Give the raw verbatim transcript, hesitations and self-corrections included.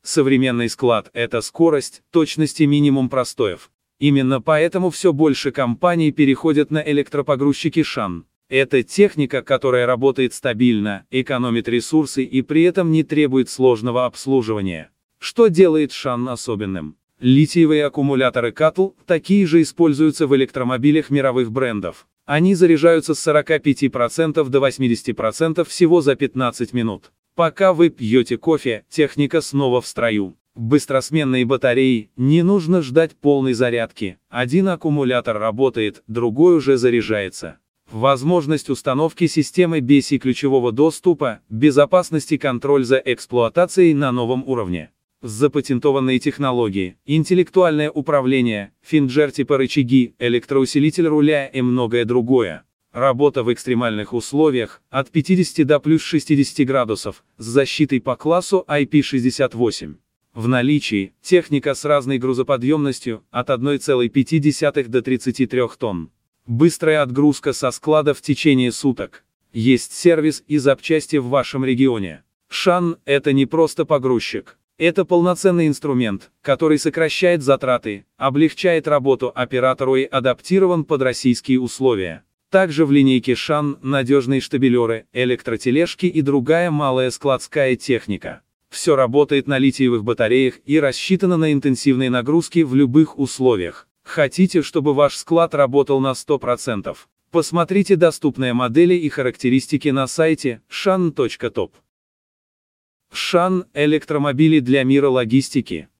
Современный склад – это скорость, точность и минимум простоев. Именно поэтому все больше компаний переходят на электропогрузчики шан. Это техника, которая работает стабильно, экономит ресурсы и при этом не требует сложного обслуживания. Что делает шан особенным? Литиевые аккумуляторы катл такие же используются в электромобилях мировых брендов. Они заряжаются с сорока пяти процентов до восьмидесяти процентов всего за пятнадцать минут. Пока вы пьете кофе, техника снова в строю. Быстросменные батареи, не нужно ждать полной зарядки. Один аккумулятор работает, другой уже заряжается. Возможность установки системы би эс и ключевого доступа, безопасность и контроль за эксплуатацией на новом уровне. Запатентованные технологии, интеллектуальное управление, финджер типа рычаги, электроусилитель руля и многое другое. Работа в экстремальных условиях, от пятидесяти до плюс шестидесяти градусов, с защитой по классу ай пи шестьдесят восемь. В наличии, техника с разной грузоподъемностью, от одной целой пяти десятых до тридцати трёх тонн. Быстрая отгрузка со склада в течение суток. Есть сервис и запчасти в вашем регионе. шан – это не просто погрузчик. Это полноценный инструмент, который сокращает затраты, облегчает работу оператору и адаптирован под российские условия. Также в линейке шан надежные штабелеры, электротележки и другая малая складская техника. Все работает на литиевых батареях и рассчитано на интенсивные нагрузки в любых условиях. Хотите, чтобы ваш склад работал на сто процентов? Посмотрите доступные модели и характеристики на сайте шан точка топ. шан – электромобили для мира логистики.